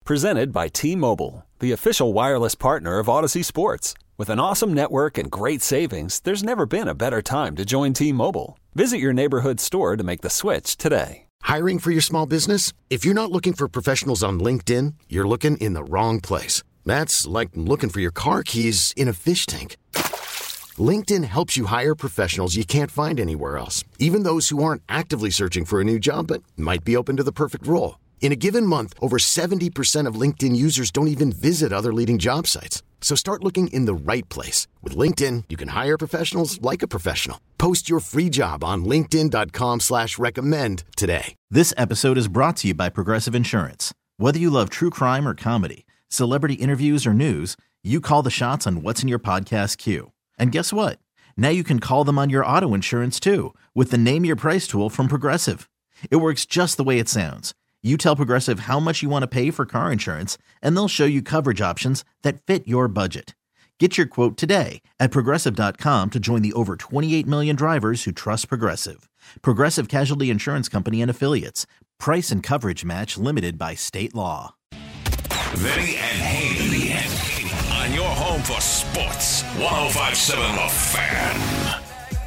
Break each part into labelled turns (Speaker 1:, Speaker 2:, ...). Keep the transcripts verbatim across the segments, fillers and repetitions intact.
Speaker 1: Presented by T-Mobile, the official wireless partner of Odyssey Sports. With an awesome network and great savings, there's never been a better time to join T-Mobile. Visit your neighborhood store to make the switch today.
Speaker 2: Hiring for your small business? If you're not looking for professionals on LinkedIn, you're looking in the wrong place. That's like looking for your car keys in a fish tank. LinkedIn helps you hire professionals you can't find anywhere else, even those who aren't actively searching for a new job but might be open to the perfect role. In a given month, over seventy percent of LinkedIn users don't even visit other leading job sites. So start looking in the right place. With LinkedIn, you can hire professionals like a professional. Post your free job on linkedin.com slash recommend today.
Speaker 3: This episode is brought to you by Progressive Insurance. Whether you love true crime or comedy, celebrity interviews or news, you call the shots on what's in your podcast queue. And guess what? Now you can call them on your auto insurance too with the Name Your Price tool from Progressive. It works just the way it sounds. You tell Progressive how much you want to pay for car insurance, and they'll show you coverage options that fit your budget. Get your quote today at Progressive dot com to join the over twenty-eight million drivers who trust Progressive. Progressive Casualty Insurance Company and Affiliates. Price and coverage match limited by state law.
Speaker 4: Vinny and Haney on your home for sports. one oh five point seven The Fan.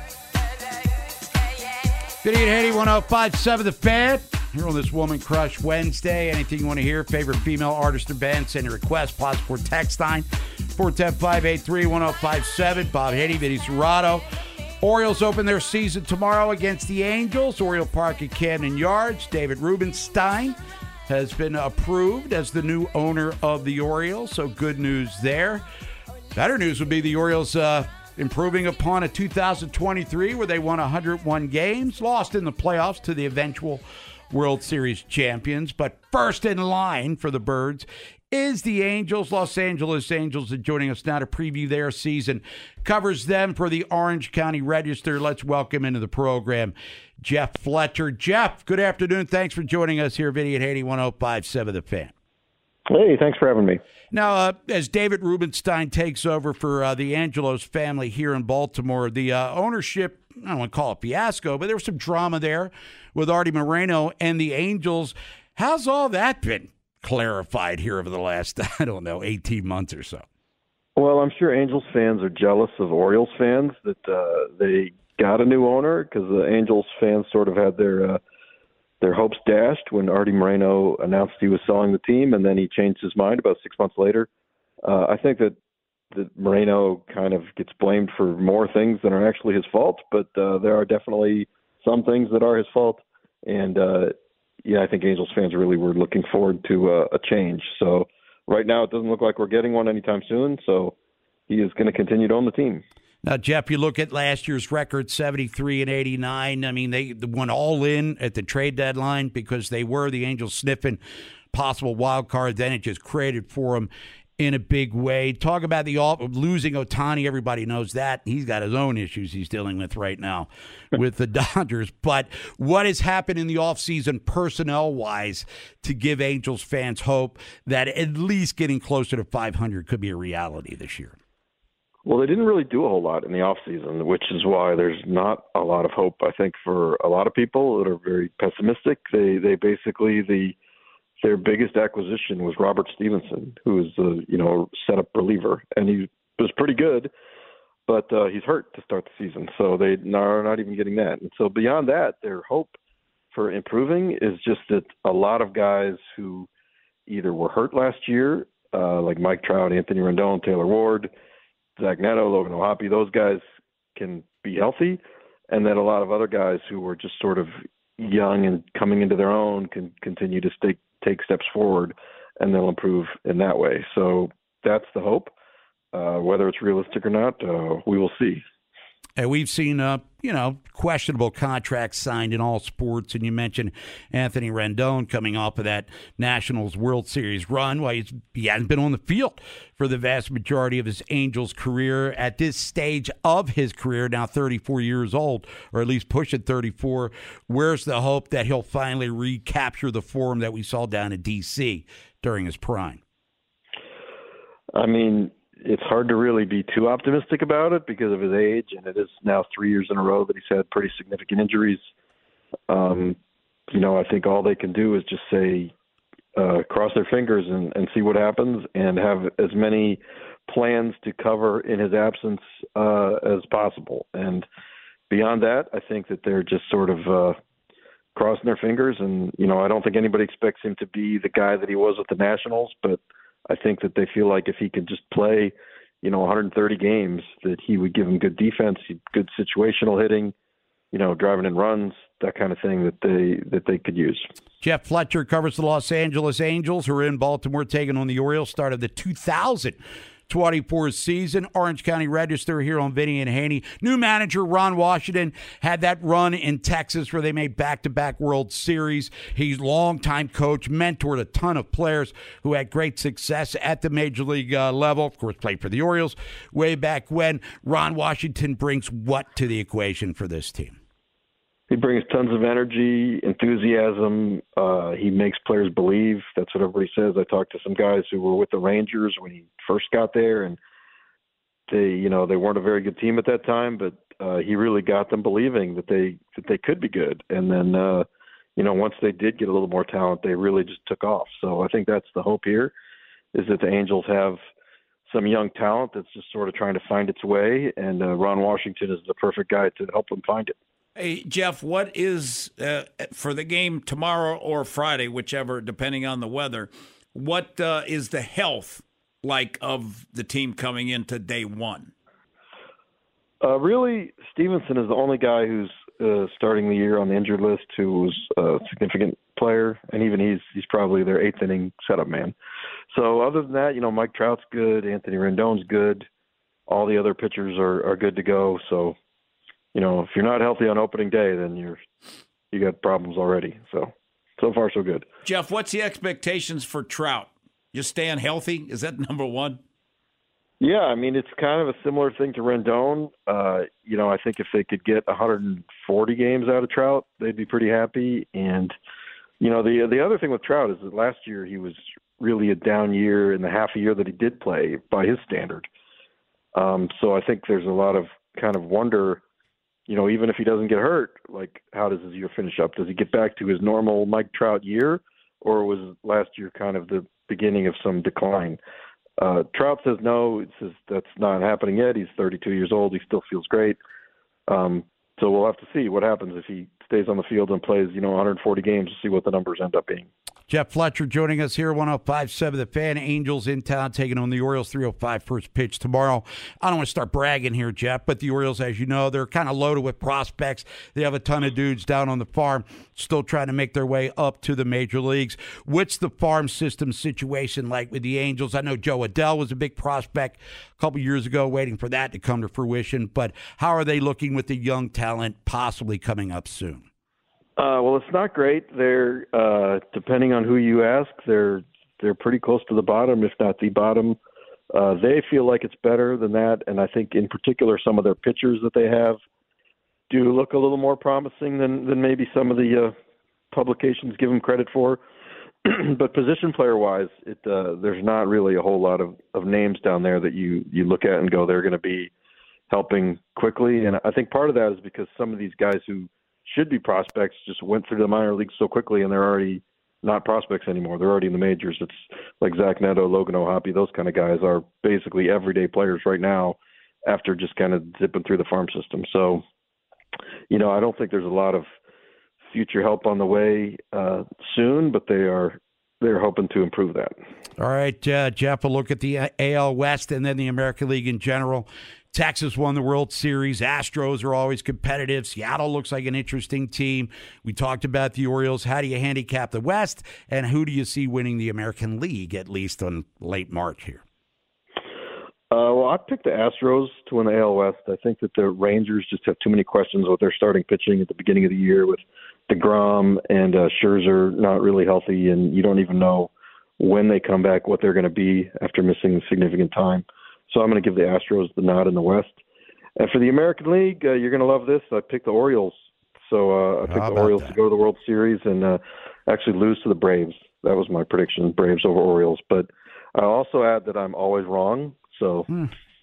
Speaker 5: Vinny and Haney, one oh five point seven The Fan. Here on this Woman Crush Wednesday. Anything you want to hear, favorite female artist or band, send your request. Plus for text line, four one zero, five eight three, one oh five seven. Bob Haney, Vinny Serrato. Orioles open their season tomorrow against the Angels. Oriole Park at Camden Yards. David Rubenstein has been approved as the new owner of the Orioles, so good news there. Better news would be the Orioles uh, improving upon a two thousand twenty-three where they won one hundred one games, lost in the playoffs to the eventual World Series champions. But first in line for the Birds is the Angels. Los Angeles Angels are joining us now to preview their season. Covers them for the Orange County Register. Let's welcome into the program Jeff Fletcher. Jeff, good afternoon. Thanks for joining us here, Vinny and Haney, one oh five point seven The Fan.
Speaker 6: Hey, thanks for having me.
Speaker 5: Now, uh, as David Rubenstein takes over for uh, the Angelos family here in Baltimore, the uh, ownership, I don't want to call it fiasco, but there was some drama there with Artie Moreno and the Angels. How's all that been clarified here over the last, I don't know, eighteen months or so?
Speaker 6: Well, I'm sure Angels fans are jealous of Orioles fans that uh, they got a new owner, because the Angels fans sort of had their uh, their hopes dashed when Artie Moreno announced he was selling the team, and then he changed his mind about six months later. Uh, I think that, that Moreno kind of gets blamed for more things than are actually his fault, but uh, there are definitely some things that are his fault. And, uh, yeah, I think Angels fans really were looking forward to uh, a change. So right now it doesn't look like we're getting one anytime soon, so he is going to continue to own the team.
Speaker 5: Now, Jeff, you look at last year's record, seventy-three and eighty-nine. I mean, they went all in at the trade deadline because they were the Angels sniffing possible wild card. Then it just created for them in a big way. Talk about the all, losing Ohtani. Everybody knows that. He's got his own issues he's dealing with right now with the Dodgers. But what has happened in the offseason personnel-wise to give Angels fans hope that at least getting closer to five hundred could be a reality this year?
Speaker 6: Well, they didn't really do a whole lot in the offseason, which is why there's not a lot of hope, I think, for a lot of people that are very pessimistic. They they basically, the their biggest acquisition was Robert Stevenson, who is a, you know, setup reliever, and he was pretty good, but uh, he's hurt to start the season, so they are not even getting that. And so beyond that, their hope for improving is just that a lot of guys who either were hurt last year, uh, like Mike Trout, Anthony Rendon, Taylor Ward, Zach Neto, Logan O'Hoppe, those guys can be healthy, and then a lot of other guys who were just sort of young and coming into their own can continue to stay, take steps forward, and they'll improve in that way. So that's the hope. Uh, whether it's realistic or not, uh, we will see.
Speaker 5: And we've seen, uh, you know, questionable contracts signed in all sports. And you mentioned Anthony Rendon coming off of that Nationals World Series run. Well, he's, he hasn't been on the field for the vast majority of his Angels career. At this stage of his career, now thirty-four years old, or at least pushing thirty-four, where's the hope that he'll finally recapture the form that we saw down in D C during his prime?
Speaker 6: I mean, it's hard to really be too optimistic about it because of his age, and it is now three years in a row that he's had pretty significant injuries. Um, you know, I think all they can do is just say uh, cross their fingers and, and see what happens, and have as many plans to cover in his absence uh, as possible. And beyond that, I think that they're just sort of uh, crossing their fingers. And, you know, I don't think anybody expects him to be the guy that he was with the Nationals, but I think that they feel like if he could just play, you know, one hundred thirty games, that he would give them good defense, good situational hitting, you know, driving in runs, that kind of thing that they that they could use.
Speaker 5: Jeff Fletcher covers the Los Angeles Angels, who are in Baltimore taking on the Orioles. Start of the two thousand twenty-four season. Orange County Register here on Vinny and Haney. New manager Ron Washington had that run in Texas where they made back-to-back World Series. He's longtime coach, mentored a ton of players who had great success at the Major League uh, level. Of course, played for the Orioles way back when. Ron Washington brings what to the equation for this team?
Speaker 6: He brings tons of energy, enthusiasm. Uh, he makes players believe. That's what everybody says. I talked to some guys who were with the Rangers when he first got there, and they, you know, they weren't a very good team at that time, but uh, he really got them believing that they that they could be good. And then, uh, you know, once they did get a little more talent, they really just took off. So I think that's the hope here, is that the Angels have some young talent that's just sort of trying to find its way, and uh, Ron Washington is the perfect guy to help them find it.
Speaker 7: Hey, Jeff, what is, uh, for the game tomorrow or Friday, whichever, depending on the weather, what uh, is the health like of the team coming into day one?
Speaker 6: Uh, really, Stevenson is the only guy who's uh, starting the year on the injured list who was a significant player, and even he's he's probably their eighth inning setup man. So other than that, you know, Mike Trout's good, Anthony Rendon's good, all the other pitchers are, are good to go. So, you know, if you're not healthy on opening day, then you're you got problems already. So, so far so good.
Speaker 7: Jeff, what's the expectations for Trout? Just staying healthy? Is that number one?
Speaker 6: Yeah, I mean, it's kind of a similar thing to Rendon. Uh, you know, I think if they could get one hundred forty games out of Trout, they'd be pretty happy. And, you know, the the other thing with Trout is that last year he was really a down year in the half a year that he did play by his standard. Um, so I think there's a lot of kind of wonder, you know, even if he doesn't get hurt, like, how does his year finish up? Does he get back to his normal Mike Trout year, or was last year kind of the beginning of some decline? Uh, Trout says no. It says that's not happening yet. He's thirty-two years old. He still feels great. Um, so we'll have to see what happens if he stays on the field and plays, you know, one hundred forty games to see what the numbers end up being.
Speaker 5: Jeff Fletcher joining us here, one oh five point seven The Fan. Angels in town taking on the Orioles, three oh five first pitch tomorrow. I don't want to start bragging here, Jeff, but the Orioles, as you know, they're kind of loaded with prospects. They have a ton of dudes down on the farm still trying to make their way up to the major leagues. What's the farm system situation like with the Angels? I know Joe Adell was a big prospect a couple years ago, waiting for that to come to fruition, but how are they looking with the young talent possibly coming up soon?
Speaker 6: Uh, well, it's not great. They're uh, depending on who you ask, they're they're pretty close to the bottom, if not the bottom. Uh, they feel like it's better than that, and I think in particular some of their pitchers that they have do look a little more promising than than maybe some of the uh, publications give them credit for. But position player wise, it uh, there's not really a whole lot of, of names down there that you you look at and go, they're going to be helping quickly. And I think part of that is because some of these guys who should be prospects just went through the minor leagues so quickly, and they're already not prospects anymore. They're already in the majors. It's like Zach Neto, Logan O'Hoppe. Those kind of guys are basically everyday players right now after just kind of zipping through the farm system. So, you know, I don't think there's a lot of future help on the way uh, soon, but they are they're hoping to improve that.
Speaker 5: All right, uh, Jeff, a look at the A L West and then the American League in general. Texas won the World Series. Astros are always competitive. Seattle looks like an interesting team. We talked about the Orioles. How do you handicap the West, and who do you see winning the American League, at least on late March here?
Speaker 6: Uh, well, I picked the Astros to win the A L West. I think that the Rangers just have too many questions with their starting pitching at the beginning of the year with DeGrom and uh, Scherzer not really healthy, and you don't even know when they come back what they're going to be after missing significant time. So I'm going to give the Astros the nod in the West. And for the American League, uh, you're going to love this. I picked the Orioles. So uh, I picked the Orioles that? to go to the World Series and uh, actually lose to the Braves. That was my prediction, Braves over Orioles. But I also add that I'm always wrong. So hmm.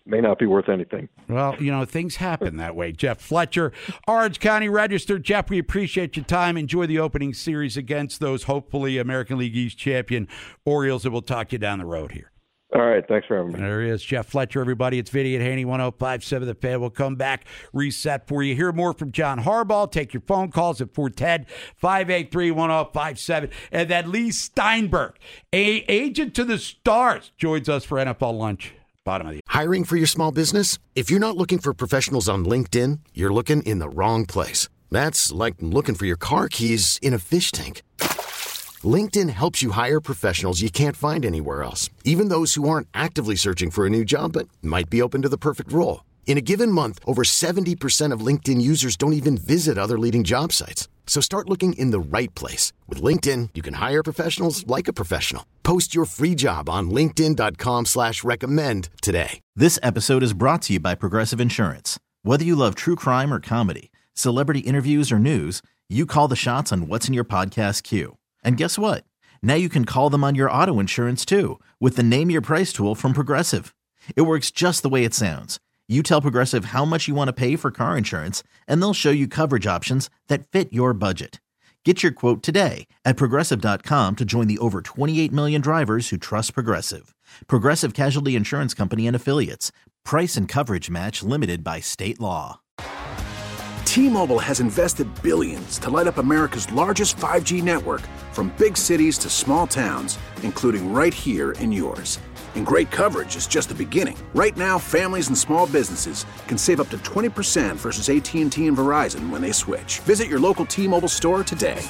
Speaker 6: may not be worth anything.
Speaker 5: Well, you know, things happen that way. Jeff Fletcher, Orange County Register. Jeff, we appreciate your time. Enjoy the opening series against those hopefully American League East champion Orioles, and we'll talk you down the road here.
Speaker 6: All right, thanks for having me.
Speaker 5: There he is, Jeff Fletcher, everybody. It's Vinny and Haney, one oh five point seven The Fan. We'll come back, reset for you. Hear more from John Harbaugh. Take your phone calls at four one zero, five eight three, one oh five seven. And then Lee Steinberg, a agent to the stars, joins us for N F L Lunch. Bottom of the
Speaker 2: Hiring for your small business? If you're not looking for professionals on LinkedIn, you're looking in the wrong place. That's like looking for your car keys in a fish tank. LinkedIn helps you hire professionals you can't find anywhere else, even those who aren't actively searching for a new job but might be open to the perfect role. In a given month, over seventy percent of LinkedIn users don't even visit other leading job sites. So start looking in the right place. With LinkedIn, you can hire professionals like a professional. Post your free job on linkedin dot com slash recommend today.
Speaker 3: This episode is brought to you by Progressive Insurance. Whether you love true crime or comedy, celebrity interviews or news, you call the shots on what's in your podcast queue. And guess what? Now you can call them on your auto insurance too with the Name Your Price tool from Progressive. It works just the way it sounds. You tell Progressive how much you want to pay for car insurance, and they'll show you coverage options that fit your budget. Get your quote today at Progressive dot com to join the over twenty-eight million drivers who trust Progressive. Progressive Casualty Insurance Company and Affiliates. Price and coverage match limited by state law.
Speaker 8: T-Mobile has invested billions to light up America's largest five G network, from big cities to small towns, including right here in yours. And great coverage is just the beginning. Right now, families and small businesses can save up to twenty percent versus A T and T and Verizon when they switch. Visit your local T-Mobile store today.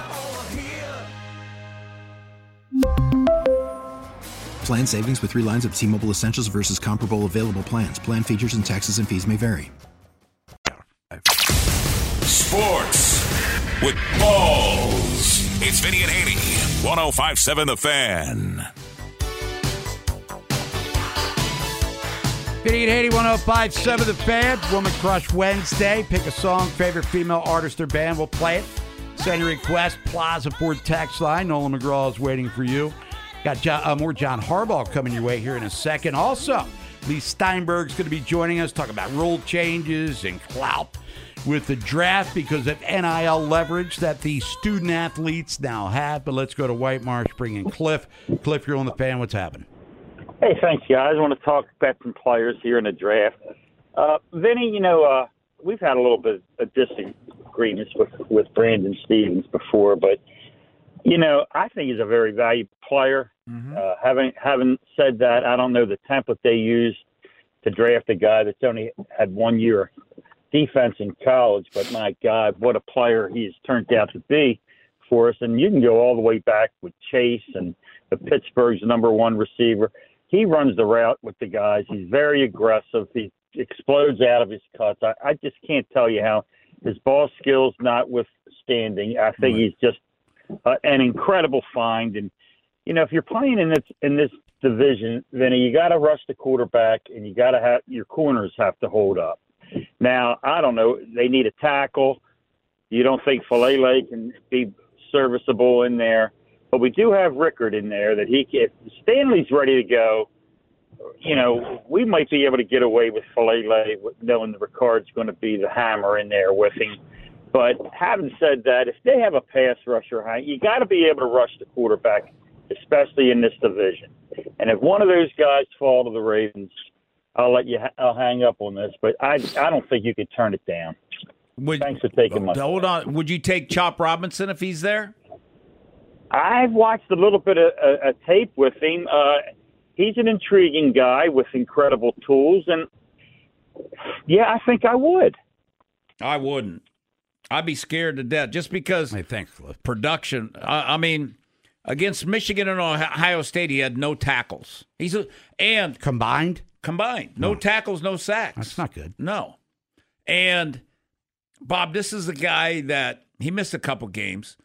Speaker 9: Plan savings with three lines of T-Mobile Essentials versus comparable available plans. Plan features and taxes and fees may vary.
Speaker 4: Sports with balls. It's Vinny and Haney, one oh five point seven The Fan.
Speaker 5: Vinny and Haney, one oh five point seven The Fan. Woman Crush Wednesday. Pick a song, favorite female artist or band. We'll play it. Send your request, Plaza Ford text line. Nolan McGraw is waiting for you. Got John, uh, more John Harbaugh coming your way here in a second. Also, Lee Steinberg's going to be joining us, talking about rule changes and clout with the draft because of N I L leverage that the student athletes now have. But let's go to White Marsh, bring in Cliff. Cliff, you're on The Fan. What's happening?
Speaker 10: Hey, thanks, guys. I want to talk veteran players here in the draft. Uh, Vinny, you know, uh, we've had a little bit of disagreements with, with Brandon Stevens before, but, you know, I think he's a very valuable player. Mm-hmm. Uh, having, having said that, I don't know the template they use to draft a guy that's only had one year defense in college, but my God, what a player he's turned out to be for us. And you can go all the way back with Chase and the Pittsburgh's number one receiver. He runs the route with the guys. He's very aggressive. He explodes out of his cuts. I, I just can't tell you how his ball skills notwithstanding. I think he's just uh, an incredible find. And, you know, if you're playing in this in this division, Vinny, you got to rush the quarterback, and you got to have your corners have to hold up. Now, I don't know. They need a tackle. You don't think Falele can be serviceable in there. But we do have Rickard in there that he can. If Stanley's ready to go, you know, we might be able to get away with Falele knowing the Ricard's going to be the hammer in there with him. But having said that, if they have a pass rusher, you got to be able to rush the quarterback, especially in this division. And if one of those guys fall to the Ravens, I'll let you. I'll hang up on this, but I I don't think you could turn it down.
Speaker 7: Would,
Speaker 10: Thanks for taking my.
Speaker 7: Hold on. Would you take Chop Robinson if he's there?
Speaker 10: I've watched a little bit of a, a tape with him. Uh, he's an intriguing guy with incredible tools, and yeah, I think I would.
Speaker 7: I wouldn't. I'd be scared to death just because
Speaker 5: I think
Speaker 7: production. I, I mean, against Michigan and Ohio State, he had no tackles. He's a, and
Speaker 5: combined,
Speaker 7: combined, no, no tackles, no sacks.
Speaker 5: That's not good.
Speaker 7: No, and Bob, this is a guy that he missed a couple games.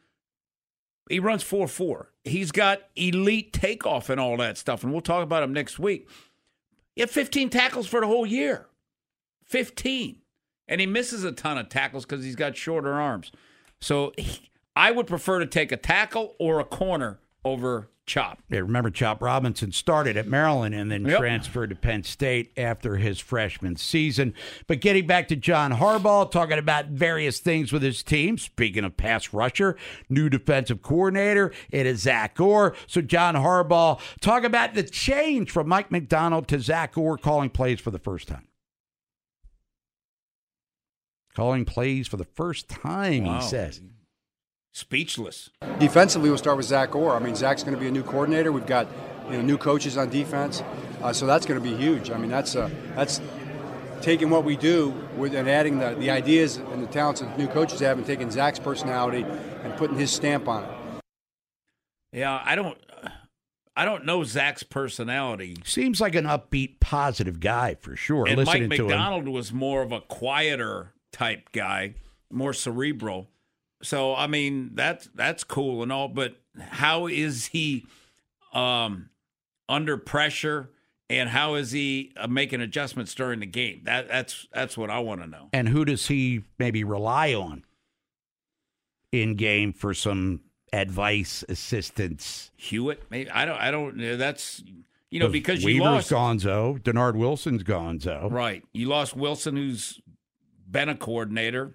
Speaker 7: He runs four four. He's got elite takeoff and all that stuff, and we'll talk about him next week. He had fifteen tackles for the whole year. fifteen. And he misses a ton of tackles because he's got shorter arms. So he, I would prefer to take a tackle or a corner over Chop.
Speaker 5: Yeah, remember Chop Robinson started at Maryland and then
Speaker 7: Yep.
Speaker 5: transferred to Penn State after his freshman season. But getting back to John Harbaugh, talking about various things with his team. Speaking of pass rusher, new defensive coordinator, it is Zach Orr. So John Harbaugh, talk about the change from Mike McDonald to Zach Orr calling plays for the first time. Calling plays for the first time,
Speaker 7: Wow.
Speaker 5: he says.
Speaker 7: Speechless.
Speaker 11: Defensively, we'll start with Zach Orr. I mean, Zach's going to be a new coordinator. We've got you know new coaches on defense, uh, so that's going to be huge. I mean, that's uh, that's taking what we do with and adding the, the ideas and the talents that new coaches have, and taking Zach's personality and putting his stamp on it.
Speaker 7: Yeah, I don't, I don't know Zach's personality.
Speaker 5: Seems like an upbeat, positive guy for sure.
Speaker 7: And
Speaker 5: Listening
Speaker 7: Mike
Speaker 5: to him.
Speaker 7: McDonald was more of a quieter type guy, more cerebral. So I mean that's that's cool and all, but how is he um, under pressure, and how is he uh, making adjustments during the game? That that's that's what I want to know.
Speaker 5: And who does he maybe rely on in game for some advice, assistance?
Speaker 7: Hewitt, maybe I don't I don't. That's you know because you
Speaker 5: Weaver's
Speaker 7: lost
Speaker 5: gonzo, Denard Wilson's gonzo,
Speaker 7: right. You lost Wilson, who's been a coordinator.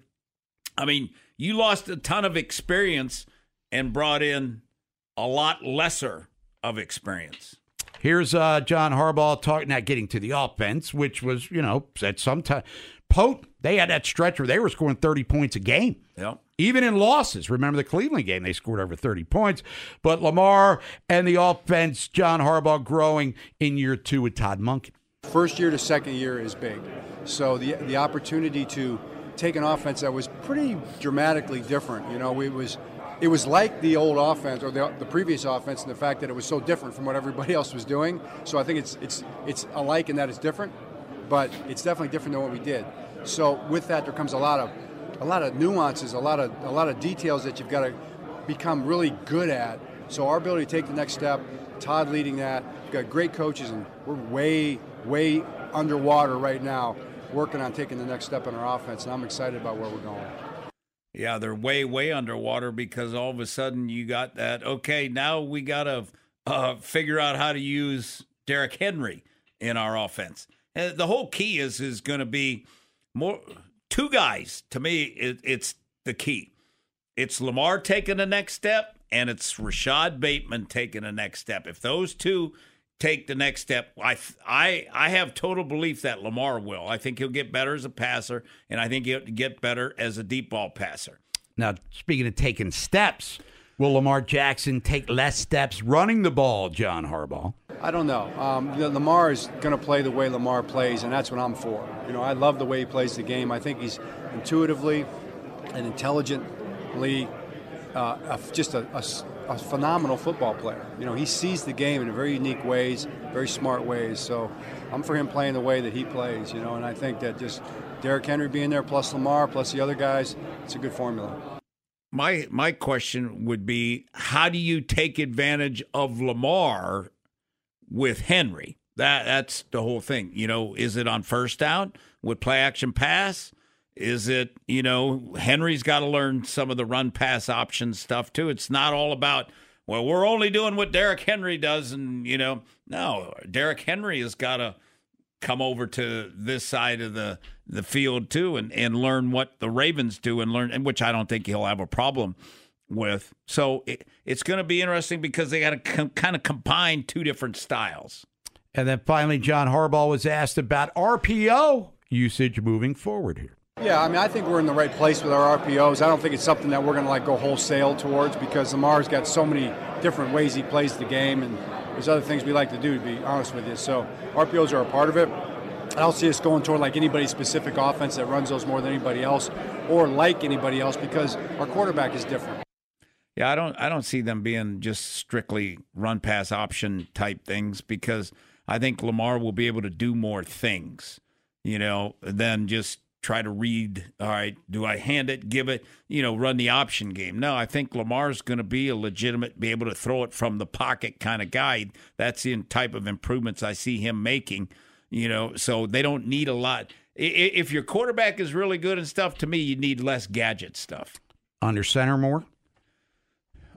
Speaker 7: I mean, you lost a ton of experience and brought in a lot lesser of experience.
Speaker 5: Here's uh, John Harbaugh talking, not getting to the offense, which was, you know, at some time, potent. They had that stretch where they were scoring thirty points a game.
Speaker 7: Yep.
Speaker 5: Even in losses. Remember the Cleveland game, they scored over thirty points. But Lamar and the offense, John Harbaugh growing in year two with Todd Monken.
Speaker 11: First year to second year is big. So the the opportunity to take an offense that was pretty dramatically different. You know, it was it was like the old offense or the, the previous offense, and the fact that it was so different from what everybody else was doing. So I think it's it's it's alike in that it's different, but it's definitely different than what we did. So with that, there comes a lot of a lot of nuances, a lot of a lot of details that you've got to become really good at. So our ability to take the next step, Todd leading that, we've got great coaches, and we're way way underwater right now, working on taking the next step in our offense, and I'm excited about where we're going.
Speaker 7: Yeah, they're way, way underwater because all of a sudden you got that, okay, now we got to uh, figure out how to use Derrick Henry in our offense. And the whole key is is going to be more two guys. To me, it, it's the key. It's Lamar taking the next step, and it's Rashad Bateman taking the next step. If those two take the next step, I I I have total belief that Lamar will. I think he'll get better as a passer, and I think he'll get better as a deep ball passer.
Speaker 5: Now, speaking of taking steps, will Lamar Jackson take less steps running the ball, John Harbaugh?
Speaker 11: I don't know. Um, the, Lamar is going to play the way Lamar plays, and that's what I'm for. You know, I love the way he plays the game. I think he's intuitively and intelligently uh, a, just a, a a phenomenal football player. You know, he sees the game in very unique ways, very smart ways. So I'm for him playing the way that he plays, you know, and I think that just Derrick Henry being there plus Lamar plus the other guys, it's a good formula.
Speaker 7: My my question would be, how do you take advantage of Lamar with Henry? That that's the whole thing. You know, is it on first down with play action pass? Is it, you know, Henry's got to learn some of the run pass option stuff too. It's not all about, well, we're only doing what Derrick Henry does. And, you know, no, Derrick Henry has got to come over to this side of the, the field too and, and learn what the Ravens do and learn, and which I don't think he'll have a problem with. So it, it's going to be interesting because they got to com- kind of combine two different styles.
Speaker 5: And then finally, John Harbaugh was asked about R P O usage moving forward here.
Speaker 11: Yeah, I mean, I think we're in the right place with our R P Os. I don't think it's something that we're going to like go wholesale towards because Lamar's got so many different ways he plays the game, and there's other things we like to do, to be honest with you. So R P Os are a part of it. I don't see us going toward like anybody specific offense that runs those more than anybody else or like anybody else because our quarterback is different.
Speaker 7: Yeah, I don't I don't see them being just strictly run pass option type things because I think Lamar will be able to do more things, you know, than just try to read, all right, do I hand it, give it, you know, run the option game. No, I think Lamar's going to be a legitimate, be able to throw it from the pocket kind of guy. That's the type of improvements I see him making, you know, so they don't need a lot. If your quarterback is really good and stuff, to me, you need less gadget stuff.
Speaker 5: Under center more?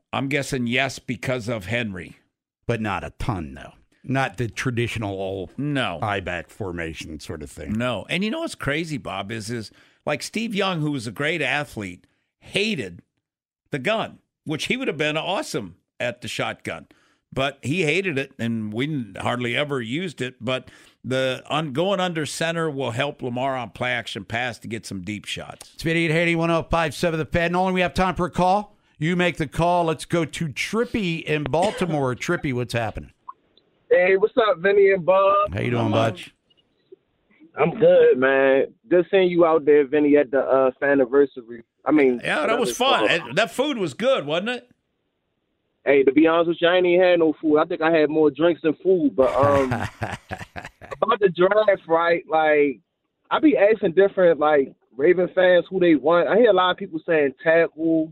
Speaker 7: I'm guessing yes because of Henry.
Speaker 5: But not a ton, though. Not the traditional
Speaker 7: no
Speaker 5: I-back formation sort of thing.
Speaker 7: No. And you know what's crazy, Bob, is, is like Steve Young, who was a great athlete, hated the gun, which he would have been awesome at the shotgun. But he hated it, and we hardly ever used it. But the un, going under center will help Lamar on play-action pass to get some deep shots.
Speaker 5: It's Vinny and Haney, one oh five point seven The Fan. Nolan, we have time for a call. You make the call. Let's go to Trippy in Baltimore. Trippy, what's happening?
Speaker 12: Hey, what's up, Vinny and Bob?
Speaker 5: How you doing, bud?
Speaker 12: I'm good, man. Just seeing you out there, Vinny, at the uh, Faniversary. I mean,
Speaker 7: yeah, that was fun. It, that food was good, wasn't it?
Speaker 12: Hey, to be honest with you, I ain't even had no food. I think I had more drinks than food. But um, about the draft, right? Like, I be asking different like Raven fans who they want. I hear a lot of people saying tackle,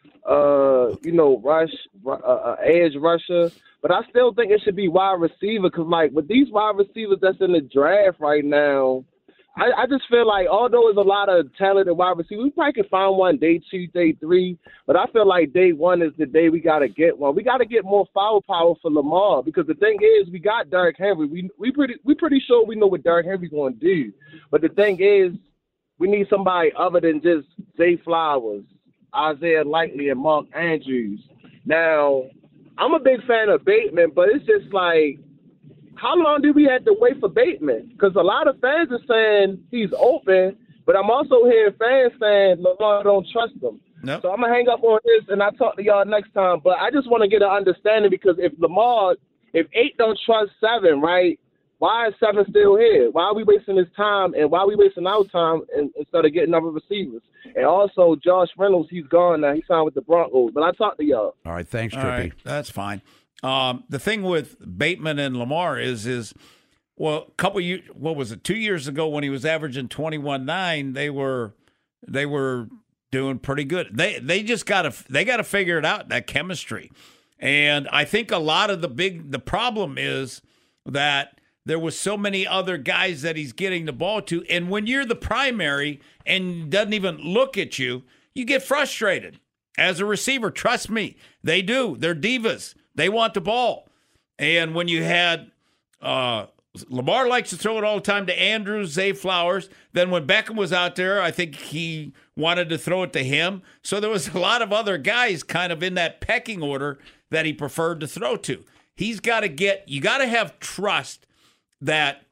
Speaker 12: uh, you know, rush, uh, uh, edge rusher. But I still think it should be wide receiver because, like, with these wide receivers that's in the draft right now, I, I just feel like although there's a lot of talented wide receivers, we probably can find one day two, day three. But I feel like day one is the day we got to get one. We got to get more firepower for Lamar because the thing is we got Derrick Henry. We we pretty we pretty sure we know what Derrick Henry's going to do. But the thing is we need somebody other than just Zay Flowers, Isaiah Likely, and Mark Andrews. Now, I'm a big fan of Bateman, but it's just like, how long do we have to wait for Bateman? Because a lot of fans are saying he's open, but I'm also hearing fans saying Lamar don't trust him.
Speaker 7: Nope.
Speaker 12: So I'm going to hang up on this, and I'll talk to y'all next time. But I just want to get an understanding because if Lamar, if eight don't trust seven, right, why is seven still here? Why are we wasting his time, and why are we wasting our time in, instead of getting other receivers? And also, Josh Reynolds, he's gone now. He signed with the Broncos. But I'll talk to y'all.
Speaker 5: All right, thanks, Trippy.
Speaker 7: All right, that's fine. Um, the thing with Bateman and Lamar is, is well, a couple years, what was it, two years ago when he was averaging twenty-one nine, they were they were doing pretty good. They they just got to they got to figure it out, that chemistry. And I think a lot of the big the problem is that there was so many other guys that he's getting the ball to, and when you're the primary and doesn't even look at you, you get frustrated as a receiver. Trust me, they do. They're divas. They want the ball. And when you had uh, Lamar likes to throw it all the time to Andrews, Zay Flowers. Then when Beckham was out there, I think he wanted to throw it to him. So there was a lot of other guys kind of in that pecking order that he preferred to throw to. He's got to get, you got to have trust that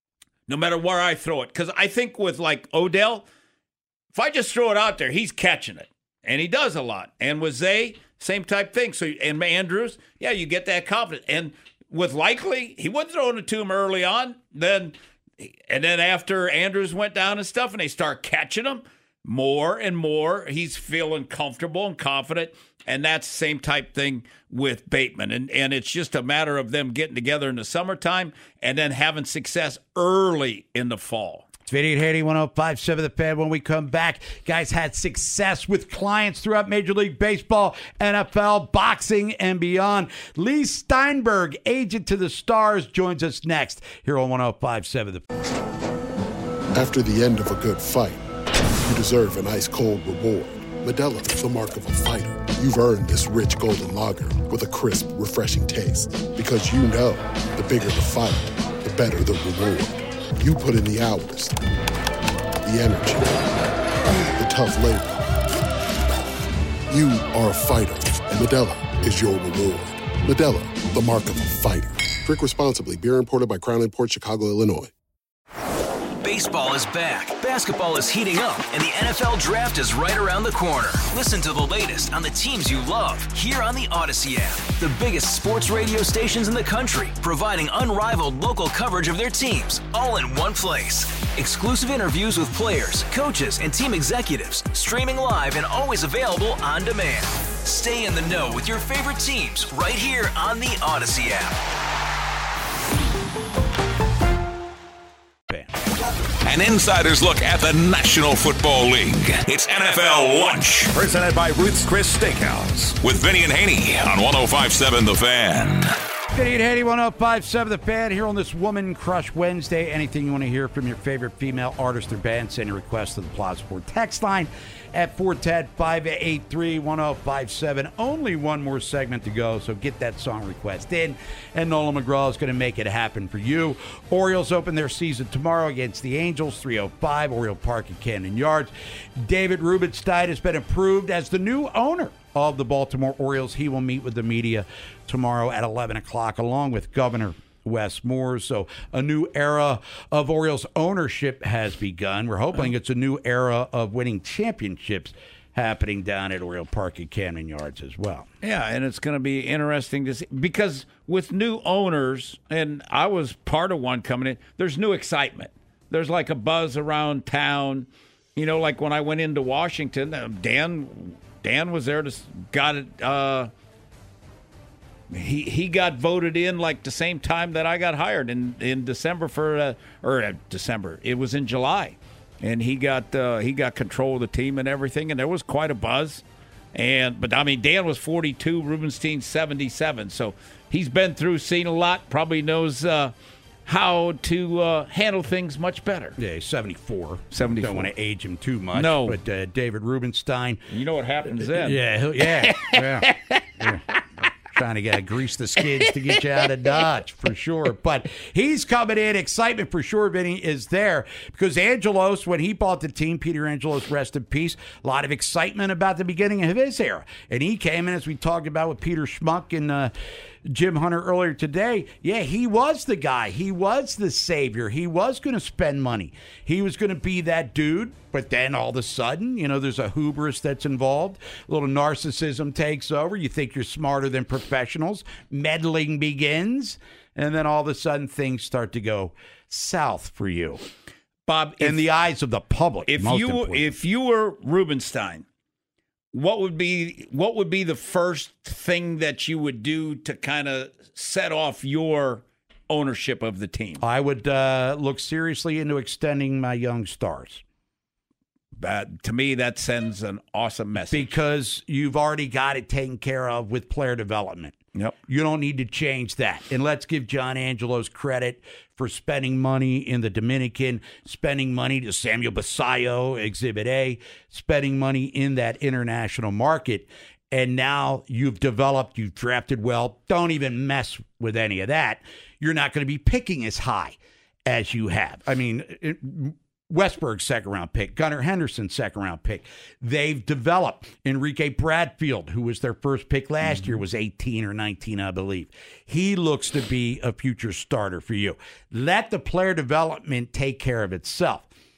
Speaker 7: no matter where I throw it. Because I think with like Odell, if I just throw it out there, he's catching it. And he does a lot. And with Zay, same type thing. So, and Andrews, yeah, you get that confidence. And with Likely, he wasn't throwing it to him early on. Then, and then after Andrews went down and stuff, and they start catching him more and more, he's feeling comfortable and confident. And that's the same type thing with Bateman. And and it's just a matter of them getting together in the summertime and then having success early in the fall.
Speaker 5: It's Vinny and Haney, one oh five point seven The Fan. When we come back, guys had success with clients throughout Major League Baseball, N F L, boxing, and beyond. Lee Steinberg, agent to the stars, joins us next here on one oh five point seven The Fan.
Speaker 13: After the end of a good fight, you deserve an ice-cold reward. Modelo is the mark of a fighter. You've earned this rich golden lager with a crisp, refreshing taste. Because you know, the bigger the fight, the better the reward. You put in the hours, the energy, the tough labor. You are a fighter, and Modelo is your reward. Modelo, the mark of a fighter. Drink responsibly. Beer imported by Crown Imports, Chicago, Illinois.
Speaker 14: Baseball is back, basketball is heating up, and the N F L Draft is right around the corner. Listen to the latest on the teams you love here on the Odyssey app. The biggest sports radio stations in the country, providing unrivaled local coverage of their teams, all in one place. Exclusive interviews with players, coaches, and team executives, streaming live and always available on demand. Stay in the know with your favorite teams right here on the Odyssey app.
Speaker 4: An insider's look at the National Football League. It's N F L Lunch.
Speaker 15: Presented by Ruth's Chris Steakhouse.
Speaker 4: With Vinny and Haney on one oh five point seven The Fan.
Speaker 5: Good evening, Haiti, one oh five point seven The Fan here on this Woman Crush Wednesday. Anything you want to hear from your favorite female artist or band, send your request to the Plaza Sport text line at four one zero, five eight three, one oh five seven. Only one more segment to go, so get that song request in, and Nolan McGraw is going to make it happen for you. Orioles open their season tomorrow against the Angels, three oh five Oriole Park at Camden Yards. David Rubenstein has been approved as the new owner of the Baltimore Orioles. He will meet with the media tomorrow at eleven o'clock, along with Governor Wes Moore. So a new era of Orioles ownership has begun. We're hoping it's a new era of winning championships happening down at Oriole Park at Camden Yards as well.
Speaker 7: Yeah, and it's going to be interesting to see, because with new owners, and I was part of one coming in, there's new excitement. There's like a buzz around town. You know, like when I went into Washington, uh, Dan Dan was there to got it. Uh, he he got voted in like the same time that I got hired in in December for uh, or uh, December. It was in July, and he got uh, he got control of the team and everything, and there was quite a buzz. And but I mean, Dan was forty-two, Rubenstein seventy-seven, so he's been through, seen a lot, probably knows uh, how to uh, handle things much better.
Speaker 5: Yeah, he's seventy-four.
Speaker 7: seventy-four.
Speaker 5: Don't want to age him too much.
Speaker 7: No.
Speaker 5: But uh, David Rubenstein.
Speaker 7: You know what happens then.
Speaker 5: Yeah, he'll- yeah, yeah. yeah. Trying to get grease the skids to get you out of Dodge, for sure. But he's coming in. Excitement for sure, Vinny, is there. Because Angelos, when he bought the team, Peter Angelos, rest in peace, a lot of excitement about the beginning of his era. And he came in, as we talked about with Peter Schmuck and uh, Jim Hunter earlier today. Yeah, he was the guy. He was the savior. He was going to spend money. He was going to be that dude. But then all of a sudden, you know, there's a hubris that's involved. A little narcissism takes over. You think you're smarter than professionals. Meddling begins. And then all of a sudden things start to go south for you.
Speaker 7: Bob,
Speaker 5: in
Speaker 7: if,
Speaker 5: the eyes of the public.
Speaker 7: If
Speaker 5: most
Speaker 7: you
Speaker 5: importantly.
Speaker 7: if you were Rubenstein, what would be what would be the first thing that you would do to kind of set off your ownership of the team?
Speaker 5: I would uh, look seriously into extending my young stars.
Speaker 7: Uh, to me, that sends an awesome message.
Speaker 5: Because you've already got it taken care of with player development.
Speaker 7: Yep.
Speaker 5: You don't need to change that. And let's give John Angelos credit for spending money in the Dominican, spending money to Samuel Basayo, Exhibit A, spending money in that international market. And now you've developed, you've drafted well. Don't even mess with any of that. You're not going to be picking as high as you have. I mean, it, Westberg, second-round pick. Gunnar Henderson, second-round pick. They've developed. Enrique Bradfield, who was their first pick last mm-hmm. year, was eighteen or nineteen, I believe. He looks to be a future starter for you. Let the player development take care of itself.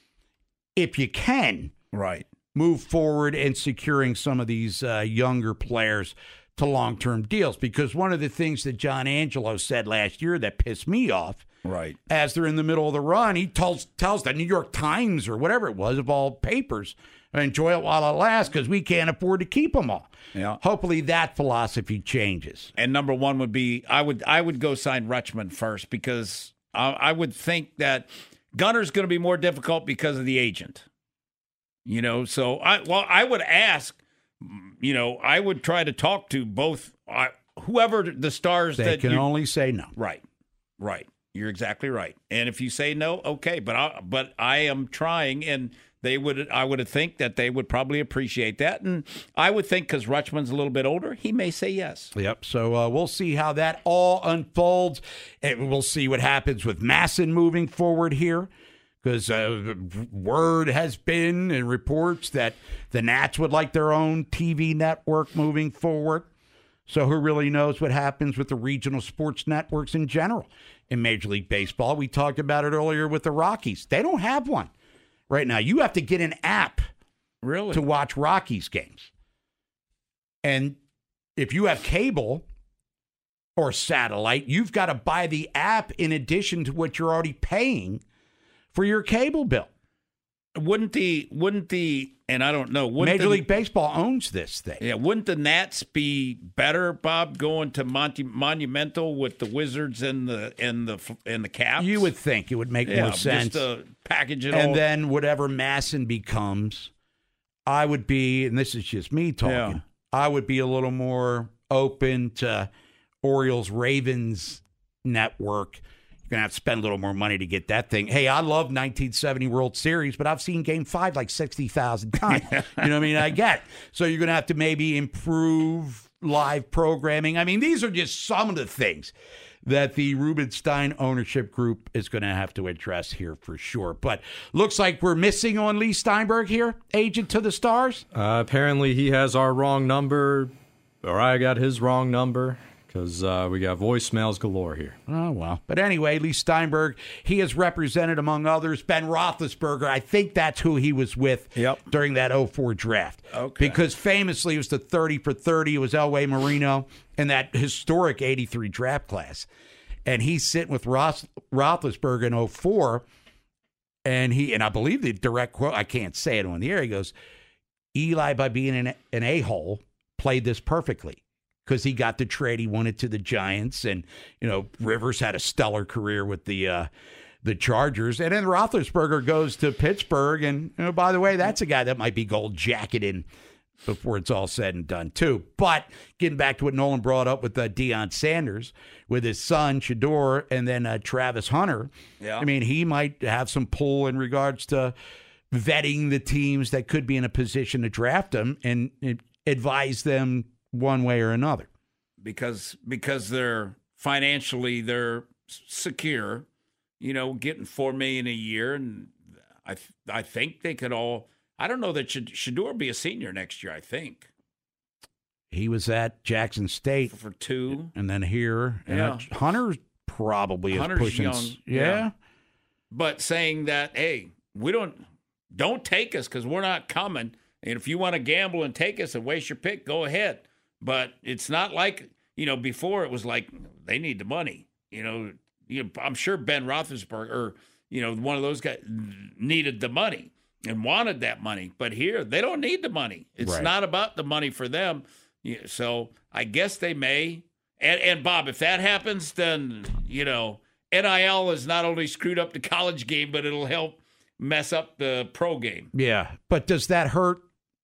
Speaker 5: If you can,
Speaker 7: right,
Speaker 5: move forward in securing some of these uh, younger players to long-term deals. Because one of the things that John Angelo said last year that pissed me off,
Speaker 7: right,
Speaker 5: as they're in the middle of the run, he tells tells the New York Times or whatever it was of all papers, enjoy it while it lasts because we can't afford to keep them all.
Speaker 7: Yeah.
Speaker 5: Hopefully that philosophy changes.
Speaker 7: And number one would be I would I would go sign Rutschman first, because I, I would think that Gunner's going to be more difficult because of the agent. You know, so I well I would ask. You know, I would try to talk to both uh, whoever the stars
Speaker 5: they
Speaker 7: that
Speaker 5: can
Speaker 7: you,
Speaker 5: only say no.
Speaker 7: Right, right. You're exactly right. And if you say no, okay. But I, but I am trying, and they would. I would think that they would probably appreciate that, and I would think because Rutschman's a little bit older, he may say yes.
Speaker 5: Yep. So uh, we'll see how that all unfolds, and we'll see what happens with Masson moving forward here. Because uh, word has been and reports that the Nats would like their own T V network moving forward. So who really knows what happens with the regional sports networks in general in Major League Baseball? We talked about it earlier with the Rockies. They don't have one right now. You have to get an app
Speaker 7: really
Speaker 5: to watch Rockies games. And if you have cable or satellite, you've got to buy the app in addition to what you're already paying for your cable bill.
Speaker 7: Wouldn't the wouldn't the and I don't know
Speaker 5: Major
Speaker 7: the,
Speaker 5: League Baseball owns this thing.
Speaker 7: Yeah, wouldn't the Nats be better, Bob, going to Monty, Monumental with the Wizards and the and the and the Caps?
Speaker 5: You would think it would make
Speaker 7: yeah,
Speaker 5: more sense.
Speaker 7: Just to package it
Speaker 5: and
Speaker 7: all.
Speaker 5: then whatever Masson becomes, I would be, and this is just me talking,
Speaker 7: Yeah.
Speaker 5: I would be a little more open to Orioles-Ravens network. You're going to have to spend a little more money to get that thing. Hey, I love nineteen seventy World Series, but I've seen Game five like sixty thousand times. You know what I mean? I get it. So you're going to have to maybe improve live programming. I mean, these are just some of the things that the Rubenstein ownership group is going to have to address here for sure. But looks like we're missing on Lee Steinberg here, agent to the Stars.
Speaker 15: Uh, apparently he has our wrong number, or I got his wrong number. Because uh, we got voicemails galore here.
Speaker 5: Oh, well. But anyway, Lee Steinberg, he has represented, among others, Ben Roethlisberger. I think that's who he was with
Speaker 7: yep.
Speaker 5: during that oh four draft.
Speaker 7: Okay.
Speaker 5: Because famously, it was the thirty for thirty. It was Elway Marino in that historic eighty-three draft class. And he's sitting with Roth- Roethlisberger in oh four. And he, and I believe the direct quote, I can't say it on the air, he goes, Eli, by being an, an a-hole, played this perfectly. Because he got the trade he wanted to the Giants, and you know Rivers had a stellar career with the uh, the Chargers, and then Roethlisberger goes to Pittsburgh, and you know, by the way, that's a guy that might be gold jacketed before it's all said and done too. But getting back to what Nolan brought up with uh, Deion Sanders, with his son Shedeur, and then uh, Travis Hunter,
Speaker 7: yeah.
Speaker 5: I mean he might have some pull in regards to vetting the teams that could be in a position to draft them and advise them one way or another,
Speaker 7: because because they're financially they're secure, you know, getting four million a year, and I I think they could all. I don't know that should Shedeur be a senior next year. I think
Speaker 5: he was at Jackson State
Speaker 7: for, for two,
Speaker 5: and then here.
Speaker 7: Yeah,
Speaker 5: and Hunter probably is
Speaker 7: Hunter's
Speaker 5: pushing.
Speaker 7: young,
Speaker 5: yeah.
Speaker 7: yeah, but saying that, hey, we don't don't take us because we're not coming, and if you want to gamble and take us and waste your pick, go ahead. But it's not like, you know, before it was like they need the money. You know, you know, I'm sure Ben Roethlisberger or, you know, one of those guys needed the money and wanted that money. But here, they don't need the money. It's
Speaker 5: right.
Speaker 7: not about the money for them. So I guess they may. And, and, Bob, if that happens, then, you know, N I L is not only screwed up the college game, but it'll help mess up the pro game.
Speaker 5: Yeah. But does that hurt?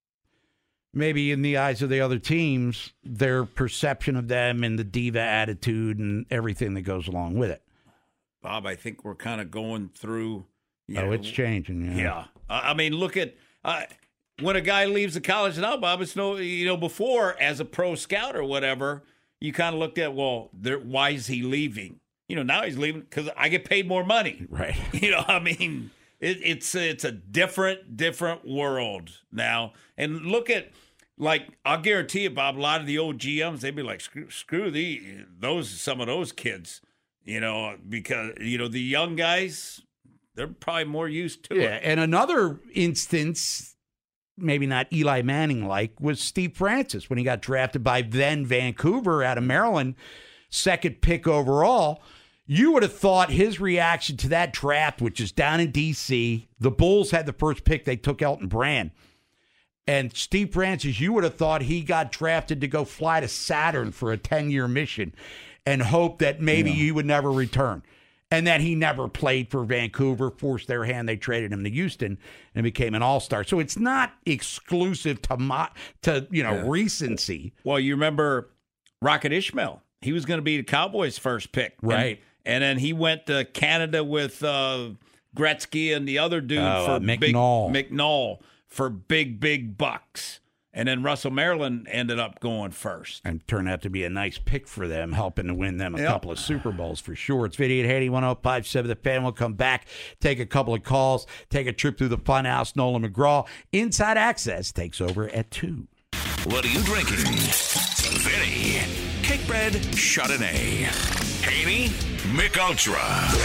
Speaker 5: Maybe in the eyes of the other teams, their perception of them and the diva attitude and everything that goes along with it.
Speaker 7: Bob, I think we're kind of going through.
Speaker 5: Oh, know, it's changing. Yeah.
Speaker 7: yeah. I mean, look at uh, when a guy leaves the college now, Bob, it's no, you know, before as a pro scout or whatever, you kind of looked at, well, why is he leaving? You know, now he's leaving because I get paid more money.
Speaker 5: Right.
Speaker 7: You know, I mean, it, it's, it's a different, different world now. And look at, like, I'll guarantee you, Bob, a lot of the old G Ms, they'd be like, screw, screw the, those, some of those kids, you know, because, you know, the young guys, they're probably more used to
Speaker 5: yeah,
Speaker 7: it.
Speaker 5: And another instance, maybe not Eli Manning-like, was Steve Francis when he got drafted by then Vancouver out of Maryland, second pick overall. You would have thought his reaction to that draft, which is down in D C, the Bulls had the first pick, they took Elton Brand. And Steve Francis, you would have thought he got drafted to go fly to Saturn for a ten-year mission and hope that maybe yeah. he would never return. And that he never played for Vancouver, forced their hand. They traded him to Houston and became an all-star. So it's not exclusive to, mo- to you know, yeah. recency.
Speaker 7: Well, you remember Rocket Ismail. He was going to be the Cowboys' first pick.
Speaker 5: Right.
Speaker 7: And, and then he went to Canada with uh, Gretzky and the other dude
Speaker 5: uh,
Speaker 7: for
Speaker 5: McNall.
Speaker 7: Big, McNall. For big, big bucks. And then Russell Maryland ended up going first.
Speaker 5: And turned out to be a nice pick for them, helping to win them a
Speaker 7: yep.
Speaker 5: couple of Super Bowls for sure. It's Vinny and Haney, one oh five point seven The Fan. We'll come back, take a couple of calls, take a trip through the funhouse. Nolan McGraw. Inside Access takes over at two.
Speaker 4: What are you drinking? Vinny. Cake Bread Chardonnay. Haney. Mick Ultra.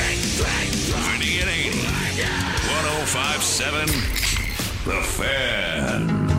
Speaker 4: Vinny and Haney. one oh five point seven The Fan.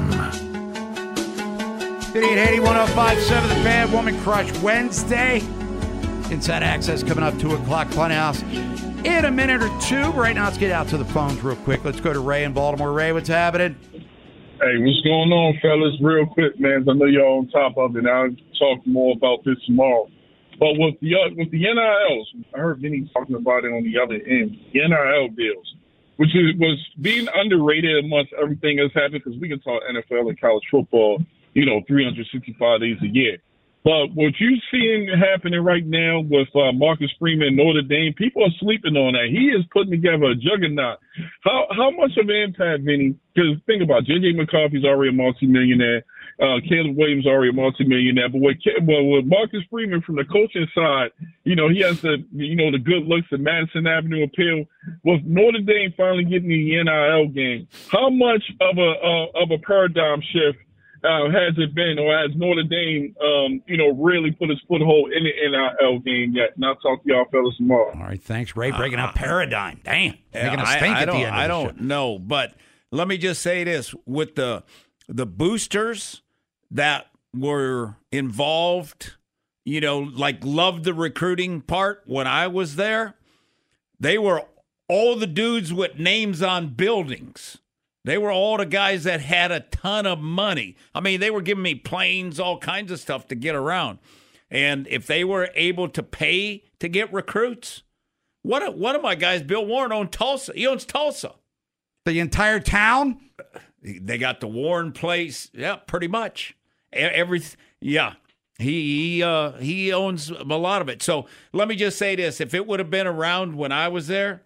Speaker 5: Vinny and Haney, one oh five point seven The Fan. Woman Crush Wednesday. Inside Access coming up, two o'clock Funhouse in a minute or two. Right now, let's get out to the phones real quick. Let's go to Ray in Baltimore. Ray, what's happening?
Speaker 16: Hey, what's going on, fellas? Real quick, man. I know y'all on top of it. I'll talk more about this tomorrow. But with the uh, with the N I Ls, I heard Vinny talking about it on the other end. The N I L deals, which is, was being underrated amongst everything that's happened, because we can talk N F L and college football, you know, three hundred sixty-five days a year. But what you're seeing happening right now with uh, Marcus Freeman and Notre Dame, people are sleeping on that. He is putting together a juggernaut. How how much of an impact, Vinny? Because think about it, J J McCarthy's already a multimillionaire. Uh, Caleb Williams already a multimillionaire. But with, well, with Marcus Freeman from the coaching side, you know, he has the, you know, the good looks, the Madison Avenue appeal. With Notre Dame finally getting the N I L game, how much of a uh, of a paradigm shift uh, has it been, or has Notre Dame, um, you know, really put its foothold in the N I L game yet? And I'll talk to y'all fellas tomorrow.
Speaker 5: All right, thanks, Ray. Breaking up paradigm. Damn,
Speaker 7: Yeah,
Speaker 5: making us
Speaker 7: I,
Speaker 5: think
Speaker 7: I
Speaker 5: at
Speaker 7: don't,
Speaker 5: the end of
Speaker 7: I
Speaker 5: the
Speaker 7: don't
Speaker 5: show.
Speaker 7: know, but let me just say this: with the the boosters that were involved, you know, like loved the recruiting part when I was there, they were all the dudes with names on buildings. They were all the guys that had a ton of money. I mean, they were giving me planes, all kinds of stuff to get around. And if they were able to pay to get recruits, one, one of my guys, Bill Warren, owned Tulsa. He owns Tulsa.
Speaker 5: The entire town?
Speaker 7: They got the Warren place. Yeah, pretty much. Every yeah, he he, uh, he owns a lot of it. So let me just say this: if it would have been around when I was there,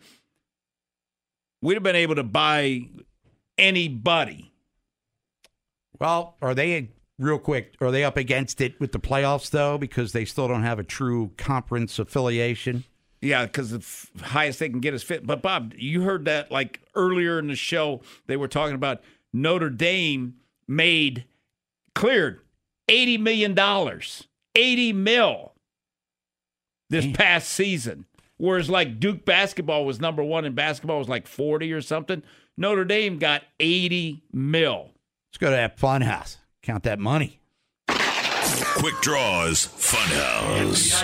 Speaker 7: we'd have been able to buy anybody.
Speaker 5: Well, are they real quick? Are they up against it with the playoffs though? Because they still don't have a true conference affiliation.
Speaker 7: Yeah, because the f- highest they can get is fit. But Bob, you heard that like earlier in the show, they were talking about Notre Dame made. Cleared eighty million dollars, eighty mil this past season. Whereas like Duke basketball was number one in basketball was like forty or something. Notre Dame got eighty mil.
Speaker 5: Let's go to that fun house. Count that money.
Speaker 4: Quick Draws Funhouse.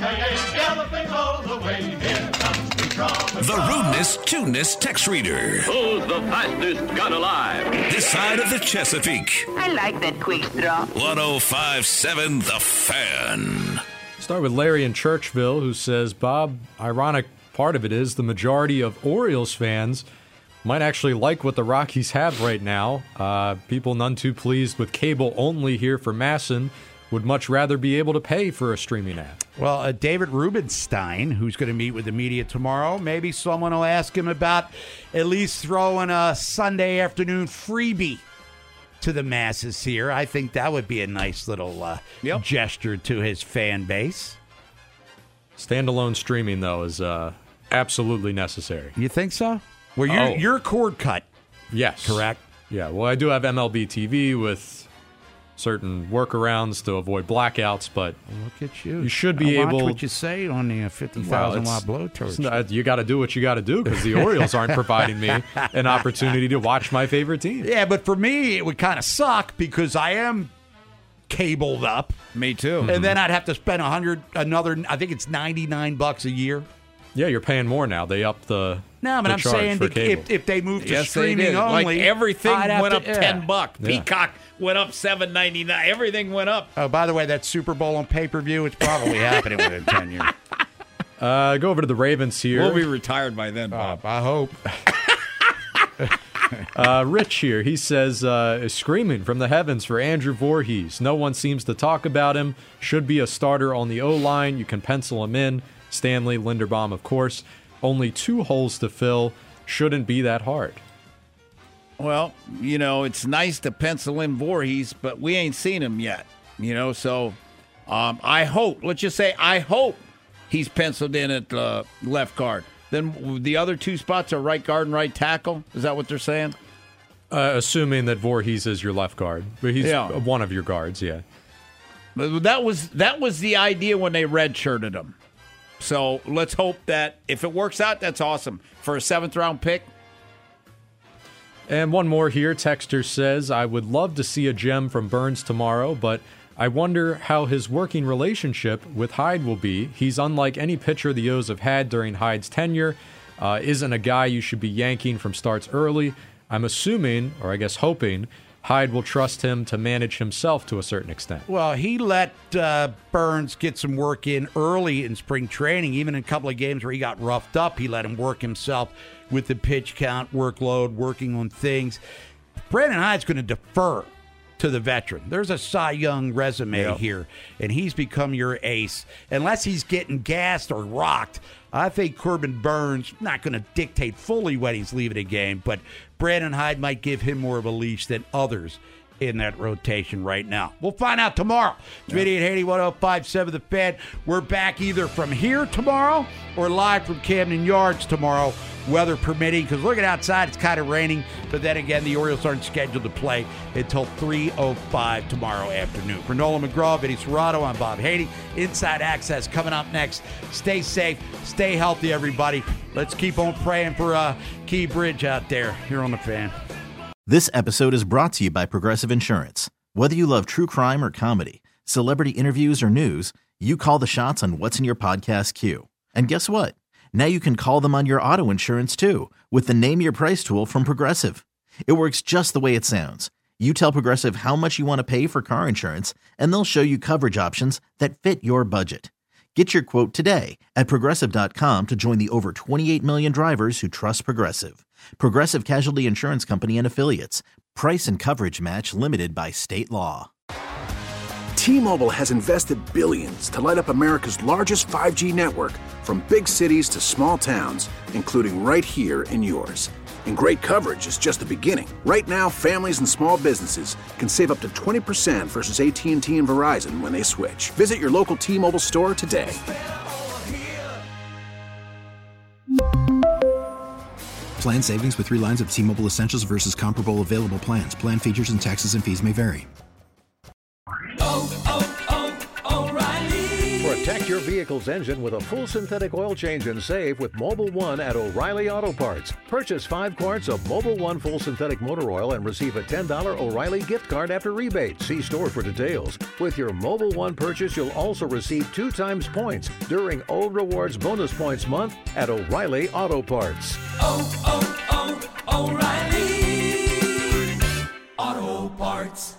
Speaker 4: The rudeness, tuneness text reader.
Speaker 17: Who's the fastest gun alive?
Speaker 4: This side of the Chesapeake.
Speaker 18: I like that quick draw.
Speaker 4: one oh five point seven The Fan.
Speaker 15: Start with Larry in Churchville, who says, Bob, ironic part of it is the majority of Orioles fans might actually like what the Rockies have right now. Uh, people none too pleased with cable only here for Masson would much rather be able to pay for a streaming app.
Speaker 5: Well, uh, David Rubenstein, who's going to meet with the media tomorrow, maybe someone will ask him about at least throwing a Sunday afternoon freebie to the masses here. I think that would be a nice little uh, yep. gesture to his fan base.
Speaker 15: Standalone streaming, though, is uh, absolutely necessary.
Speaker 5: You think so? Well, you're,
Speaker 15: oh.
Speaker 5: you're cord cut.
Speaker 15: Yes.
Speaker 5: Correct?
Speaker 15: Yeah, well, I do have M L B T V with certain workarounds to avoid blackouts, but
Speaker 5: look at you.
Speaker 15: You should be
Speaker 5: I watch
Speaker 15: able.
Speaker 5: what you say on the fifty thousand well, watt blowtorch.
Speaker 15: Not, you got to do what you got to do because the Orioles aren't providing me an opportunity to watch my favorite team.
Speaker 5: Yeah, but for me, it would kind of suck because I am cabled up.
Speaker 7: Me too.
Speaker 5: And mm-hmm. then I'd have to spend a hundred another. I think it's ninety nine bucks a year.
Speaker 15: Yeah, you're paying more now. They upped the.
Speaker 5: No, but I'm saying that if, if they move to
Speaker 7: yes,
Speaker 5: streaming only,
Speaker 7: like everything went
Speaker 5: to,
Speaker 7: up
Speaker 5: yeah.
Speaker 7: ten bucks.
Speaker 15: Yeah.
Speaker 7: Peacock went up seven ninety nine. Everything went up.
Speaker 5: Oh, by the way, that Super Bowl on pay per view, it's probably happening within ten years.
Speaker 15: Uh, go over to the Ravens here.
Speaker 7: We'll be retired by then, Bob.
Speaker 5: Uh, I hope.
Speaker 15: uh, Rich here, he says, uh, is screaming from the heavens for Andrew Voorhees. No one seems to talk about him. Should be a starter on the O-line. You can pencil him in. Stanley, Linderbaum, of course. Only two holes to fill. Shouldn't be that hard.
Speaker 7: Well, you know, it's nice to pencil in Voorhees, but we ain't seen him yet. You know, so um, I hope, let's just say I hope he's penciled in at uh, left guard. Then the other two spots are right guard and right tackle. Is that what they're saying?
Speaker 15: Uh, assuming that Voorhees is your left guard. But he's
Speaker 7: yeah.
Speaker 15: one of your guards, yeah.
Speaker 7: But that was that was the idea when they redshirted him. So let's hope that if it works out, that's awesome. For a seventh round pick.
Speaker 15: And one more here. Texter says, I would love to see a gem from Burns tomorrow, but I wonder how his working relationship with Hyde will be. He's unlike any pitcher the O's have had during Hyde's tenure. Uh, isn't a guy you should be yanking from starts early. I'm assuming, or I guess hoping, Hyde will trust him to manage himself to a certain extent.
Speaker 5: Well, he let uh, Burns get some work in early in spring training. Even in a couple of games where he got roughed up, he let him work himself with the pitch count, workload, working on things. Brandon Hyde's going to defer to the veteran. There's a Cy Young resume
Speaker 7: Yep.
Speaker 5: here, and he's become your ace. Unless he's getting gassed or rocked, I think Corbin Burns not going to dictate fully when he's leaving a game, but Brandon Hyde might give him more of a leash than others in that rotation right now. We'll find out tomorrow. It's Vinny and Haney, one oh five point seven The Fan. We're back either from here tomorrow or live from Camden Yards tomorrow, weather permitting, because looking outside, it's kind of raining. But then again, the Orioles aren't scheduled to play until three oh five tomorrow afternoon. For Nolan McGraw, Vinny Serrato, I'm Bob Haney. Inside Access coming up next. Stay safe, stay healthy, everybody. Let's keep on praying for uh, Key Bridge out there here on The Fan.
Speaker 3: This episode is brought to you by Progressive Insurance. Whether you love true crime or comedy, celebrity interviews or news, you call the shots on what's in your podcast queue. And guess what? Now you can call them on your auto insurance too with the Name Your Price tool from Progressive. It works just the way it sounds. You tell Progressive how much you want to pay for car insurance, and they'll show you coverage options that fit your budget. Get your quote today at Progressive dot com to join the over twenty-eight million drivers who trust Progressive. Progressive Casualty Insurance Company and Affiliates. Price and coverage match limited by state law.
Speaker 8: T-Mobile has invested billions to light up America's largest five G network, from big cities to small towns, including right here in yours. And great coverage is just the beginning. Right now, families and small businesses can save up to twenty percent versus A T and T and Verizon when they switch. Visit your local T-Mobile store today.
Speaker 9: Plan savings with three lines of T-Mobile Essentials versus comparable available plans. Plan features and taxes and fees may vary.
Speaker 18: Protect your vehicle's engine with a full synthetic oil change and save with Mobil one at O'Reilly Auto Parts. Purchase five quarts of Mobil one full synthetic motor oil and receive a ten dollars O'Reilly gift card after rebate. See store for details. With your Mobil one purchase, you'll also receive two times points during O Rewards Bonus Points Month at O'Reilly Auto Parts.
Speaker 19: Oh, oh, oh, O'Reilly Auto Parts.